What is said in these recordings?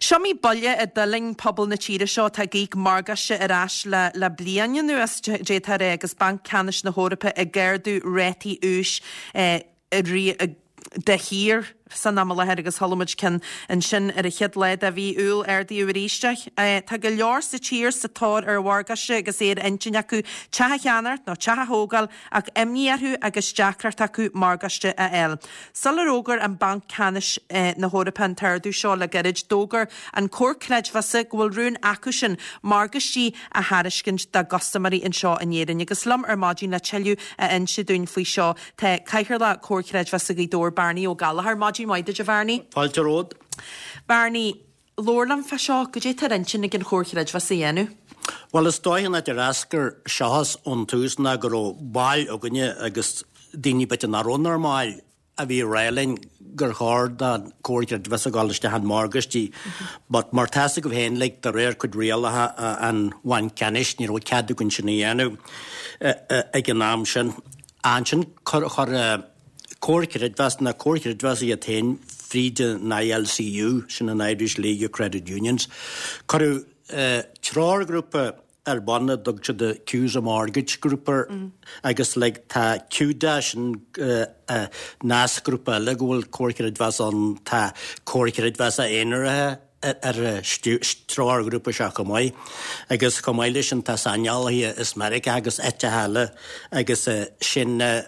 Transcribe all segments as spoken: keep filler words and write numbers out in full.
Siomí bolle a dyling pobl na tíre seo tá gíg margaise arás le, le blianne nu as dé tar agus bank canis na Hórapa a gairdú réti ús eh, a rí a de hir san amla her agus holmuid cin an sin ar a chiad leid a bhí úl ar dí uríisteach. Tá go leor sa tír sa tóir ar bhargaise agus éad intin acu tethe cheanart nó tethe hógal ach imníarthú agus deacrart acu margaiste a eil. Sular ógar an bank canis eh, na Hórapa an tardú seo le garid dógar an cór credhasa bhfuil rún acu sin margaistí a hariscint da gostamarí in seo an éireann agus lom ar mádín le teiliú a insi dún faoi seo te caiithir le cór credhasa í dór Barney ó Galahar mádín maide de Barney. Fáilte ród. Barney, lórlam fa seo go dé tar insin ag an chór credhasa dhéanú? Well, is dóin at yr asgur seachas on tús na gro bail o gynne agus dini bit yn aronar mail a fi railin gur chor da cór credhasa galiste han margasti but mar tasig of hen like the rare could real uh, an one canish ni ro cadu gun chinianu ag an am sin ansin chor chor cór credhasa na cór credhasa a ten Friede na L C U sin an Irish League of Credit Unions choru uh, trar grúpa ar banna dogte de Cusa Mortgage Grouper mm. agus like ta Q-dash and uh, uh, nas grúpa le gohfuil cór credhasa an ta cór credhasa éanaire ar trar grúpa seach go mai agus go mai leis an ta sanial hi is America agus ete hala agus uh, sin uh,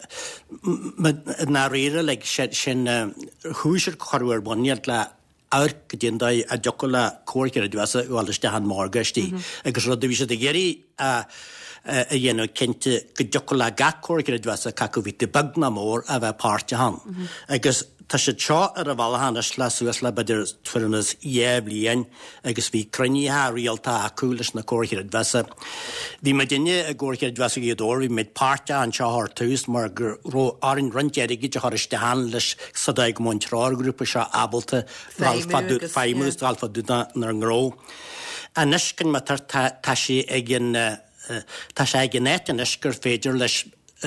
na rire like sin uh, húsir chorúir buniad le air go dtíondai a jocola cór credhasa bhiliste han margastí agus rud bhí sé de géirí a a dhéanú cinnte go jocola ga cór credhasa cacu bhí de bagna mór a bheith páirte han agus tá sé seo ar a bhla hanas le suas le beidir tuirnas éh bliain agus bhí cruníthe rialta acu leis na cór credhasa. Bhí me duine a cór credhasa í dóir bhí mid páirte an seo tús mar gur ró árin runtéirigi de chuiriste han leis sadaig Montreal grúpa seo abalta féimús alfa dúna nar an gró. A niscin me tar tá sé ag an tá sé ag an éit an isgur féidir leis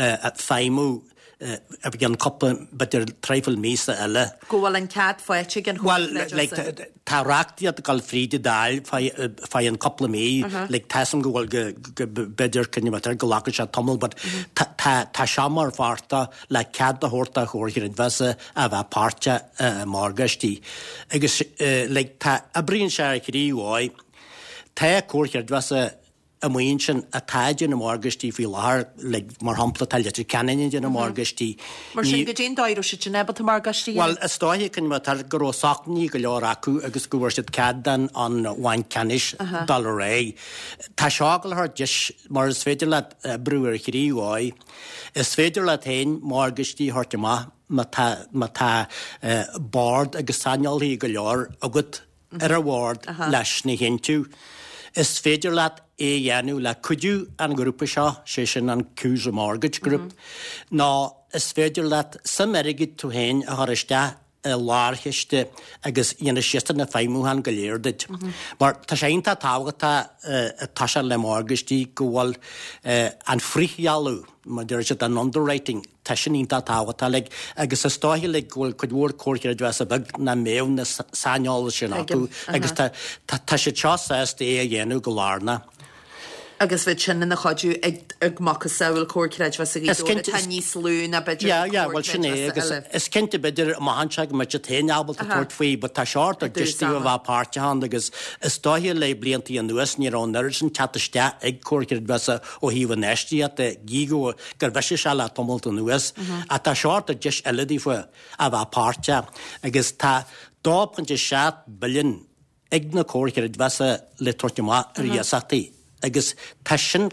féimú a bhí an coppla beidir treifil mísa eile. Gohfuil an cad fáite gan Well, like, tá reachtaíad gal Friede dáil fá an coppla mí, like, tasam gohfuil beidir cynnig matar go lacad se tomol, but tá seamar farta le cad a hórta chór credhasa a bheith páirte margastí. Agus, like, tá a bríonn sé a chrí bháid, tá cór credhasa a muin sin a taidin na margastí fi láir le mar hampla talite canin na margastí. Mar sin go dén dairú si nebal a margastí? Well, a stáhi cyn ma tar gro sacni go leor acu agus go warsid cadan an wain canish dal rei. Ta siagl har dis mar is féidir le brewer chrí oi. Is féidir le tein margastí hort ma ma ta ma ta board agus sanial hi go leor agut ar a ward leis ni hintu. Is féidir le é dhéanú le cuidiú an grúpa seo sé sin an Cusa Mortgage Group. Ná is féidir le sam erigid tú héin a thuiriste láirtheiste agus dhéana siasta na féimúhan go léirdeid. Mar tá sé onanta tágata tá sé le margastí go bhfuil an fríhealú, mar dúir sé an underwriting tá sin onanta tágata le agus is stáithí le bhfuil chud mhór cór credhasa bag na méh na sáneála sin acu agus tá sé teo séasta é a dhéanú go lárna. Agus bheit sin na chodú ag mac saoil cór credhasa í dóra tá níos lún a beidir Ja, ja, well sin é agus is cinnte beidir mahanseag me te téinabal a tuairt faoi, but tá seart ag distí a bh páirte han agus is stáithí le bliantaí an nuas ní an nuirsin chatiste ag cór credhasa ó híomh neistí a gígo gur bheisi se le tomulta nuas a tá seart a dis eiledí fu a bh páirte agus tá dá pointe seat billion ag na cór credhasa le tortimá riasachtaí. Agus tashin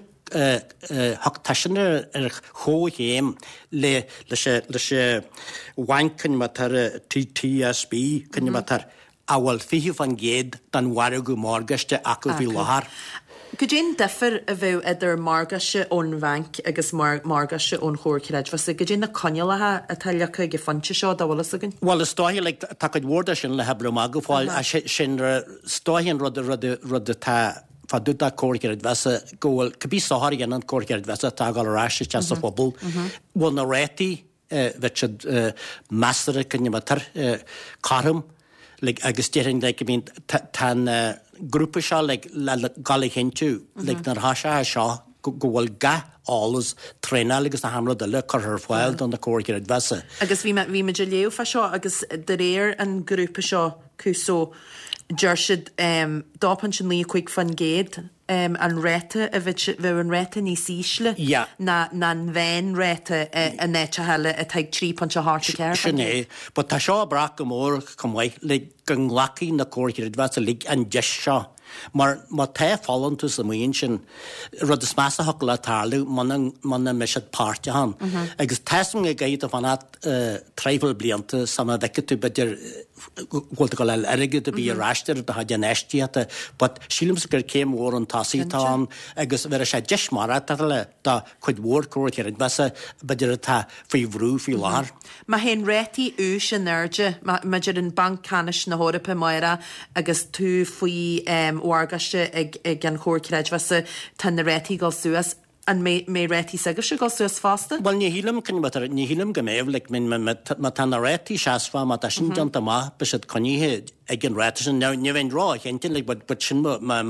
hak tashin er cho héim le le wanken matar T T S B kan matar awal fihi van géad dan waragu margaste acu fi lahar. Go dén defer a bheith idir margaise ón bhanc agus margaise ón chór credhasa, go dén na conealathe a taileacha go fante seo dáhlas agin? Well, is stáithí le takad warda sin le hebra má go fáil a sin stáithín rud rud tá faduta cór credhasa gohfuil cabbí sáthar gan an cór credhasa tá gal ráise te sa phobal bhfuil na réití bheit siad measara cynne matar carm le agus deing le bín tan grúpa seo le galig hinú le nar hasise seo go bhfuil ga álas tréna agus na hamla de le chu ar fáil don na cóirgéad bheasa. Agus bhí bhí me de léomh fa seo agus de réir an grúpa seo cúsó deirsid dápan sin lí chuig fan géad um, an réite a bheit bheit an réite ní sísle yeah. na na an bhéin réite a nete heile a teag trí pan se háte ceir. Sinné, but tá seo bra go mór cumhaid le gunlaí na cóirgéad bheasa lig an de seo. Mar má te fallan tú sa muon sin rud is measa ho le tarlú manna meisiad páirte han. Agus teing a gaid a fanna treifil blianta sama veice tú beidir bhilta go le aige a bhí ráisteir a ha denéistíata, but sílim gur céim mór an tasítá agus bhar sé deis mar le dá chuid mór cuair an bheasa beidir tá faoi bhrú fi lár. Ma hen réti ús an nerde, maidir an bank canis na hórappa maira agus tú faoi um, óargaiste ag, ag an chóircréid bheasa tan na réti gáil suas an mé réti sagur se gáil suas fásta? Well, ní hílam cyn ní hílam go méh le min ma tan na réti seasfa ma sin gan má be coníthe ag an réti sin ne bhain rá chéntin le bud sin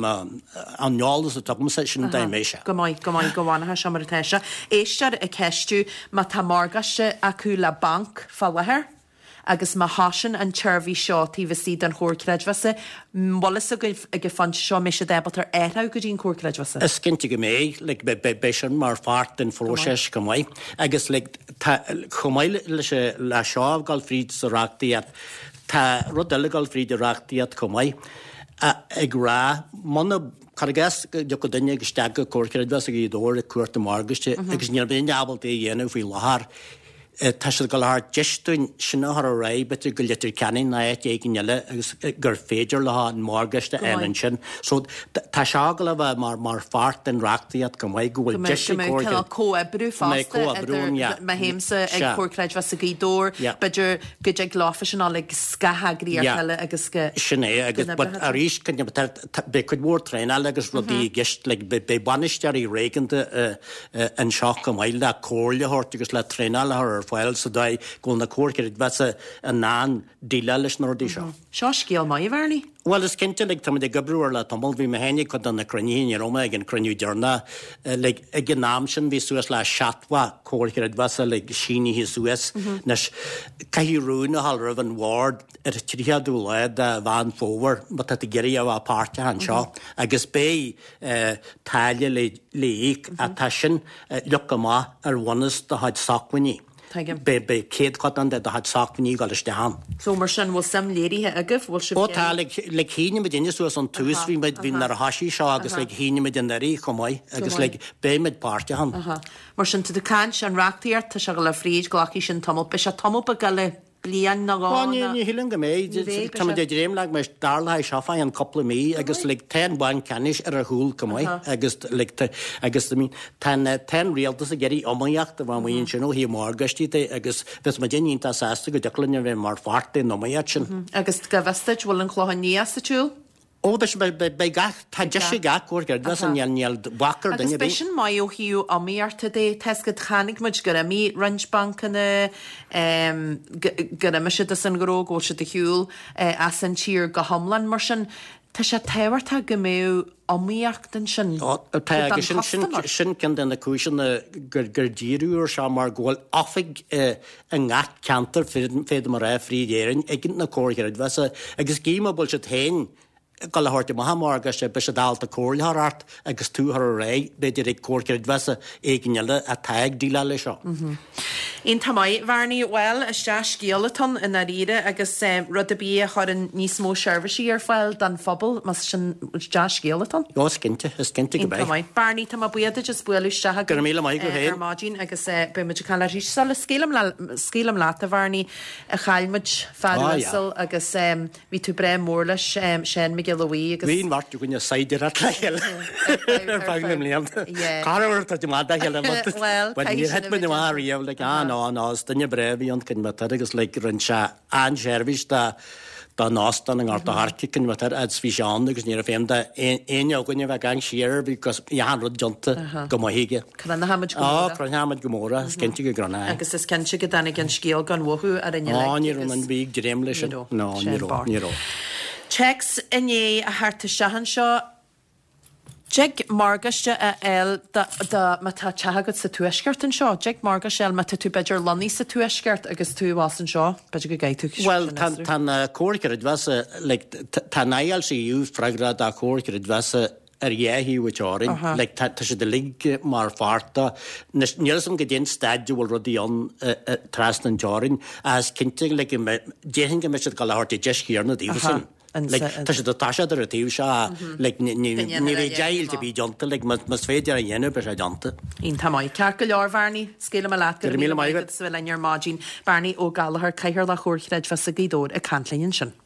annálas a tugam sa sin daimméise. Go maiid go maiid go bhhainathe se mar teise. Éistear a ceistú ma tá margaiste acu le bank fallhair. Agus má hasan an tsirhí seo tíh siad an chóircréidhasa, mlas a go fan seo mé sé débaltar étha go dtín chóircréidhasa. Is cinnte go méid le be sin mar fart den fóséis go maiid, agus le chomáile le le seáh gal fríd sa reachtaíad, tá rud eile gal fríd a reachtaíad go maiid ag rá manna Cargas go go duine agus steag go chóircréidhasa í dóir a cuairta margaiste, agus níor bhíon abal é dhéanamh faoi láthair. Tá se go lethir deistún sinna ar a ré betir go litir ceann na éit éigeile agus gur féidir le an margaiste éan sin. So tá se go le bheith mar mar fart an reachtaíad go mhaid go bhfuil de cóabrú fásta ma héimsa ag chóircréid was a gí dór, beidir go ag láfa sin le scathagraí heile agus go sinné agus a ríis cenne be chud mór tréine agus rudí gist le be banistear í réiganta an seach go mhaid le cóirlethirt agus le tréine le fáil sa dá go na cóircéid bheasa a ná díile leis nóirdí seo. Seo scéal mai bharní? Well, is cinnte le tá de gobrúir le tamil bhí mehéine chu an na cruníí Roma ag an cruniú dearna le ag an náam sin bhí suas le seatha cóircéid bheasa le síní hí suas nes caihíúna hall rah an bhard ar tríadú leid a bhain fóhar, ba tá geirí a bh páirte an seo, agus bé taile le léíc a tá sin lecha má ar bhanas de haid sacmhaní. Be be céad chuan de had sacmhaní gáiste ham. So mar sin bhfuil sam léirithe agah bhfuil si Ó le chéine me déine suas an tús bhí meid hín ar hasí seo agus le chéine me den naí chomáid agus le béimiid páirte ham. Mar sin tu de cáin an reachtaíart tá se go le fríd ghlaí sin tomol be se tomol be gaile blian na gána. Ní hilan go méid tá de réim le me darla sefa an coppla mí agus le ten bain canis ar a húil gomáid agus agus ten réaltas a geirí omíocht a bhhaon sin ó hí margastí agus bes ma déonnta sésta go delanne bheith mar farta nóiad sin. Agus go bheisteid bhfuil an chláin níos sa túúl? Ó be gach tá de sé gachúir gur bes an neal bakar agus be sin mai ó hiú amíarta dé teiscad chanig muid gur a mí ranchbankanna gur me si san gorógóil se de hiúil as san tír go hamlan mar sin tá sé tehairtá go mé amíochtan sin sin cin den na cúisina gur gur díúir se mar ghil áfig an ngach cantar féidir mar ré frídéirin ag na cóirgéid bheasa agus cíime bol se tain gal háirte mahamárga sé be se dáalta cóirthart agus túthar a ré beidir ag cóircéid bheasa éigeile a teag díile lei seo. Ín tamáid bharnaí bhil is te scéalaton in na riire agus rud a bí chu an níos mó seirbhísí ar fáil dan fphobal mas sin de scéalaton? Jo cinnte is cinnte go bé. Barní tá buiad just buúiste gur míle mai go héir mágin agus be mu call rí sal scélam scélam láta bharnaí a chailmuid fáil agus ví tú bre mórlas sin me Louis agus Bhín marú gonne saidir at leil faglim líanta. Carhar tá má heile ní het me máíomh le an ás danne brehí an cin me agus le rann se ansérvís dá nástan an arta harcicin wat ar ad svíán agus ní a féim de aine gonne bheith gang siar because ihan rud jonta go hiige. Cran hamid Á cran hamid gomóra cinnte go grana. Agus is cinnte go danig an scéal gan bhthú ar in Áníar an bhíh dréim leis ná níró. Checks inné a harta sehan seo Jig margaiste a el da mata chagad sa tuaisgart an seo. Jig margaiste el mata tú beidir lonní sa tuaisgart agus tú was an seo beidir go gaiitú. Well, tan cóircar advesa, like, tan aial sé yú fragra da cóircar advesa ar dhéhí with árin, like, ta sé de lig mar farta, níl som go dén stadiu bhil rudí an trast an járin, as cinting, like, déhinga me sé galahart i jescíarna dífasin. Tá sé do taisiad ar a tíú se ní ré deil te bí jonta, mas féidir a dhéanú be sé jonta. Ín tamáid cear go leor bharní, scéile me leat go mí maigad sa bhfuil lear mágin Barní ó galahar caiithir le chóirchreid fe sa gídór a cantlíonn sin.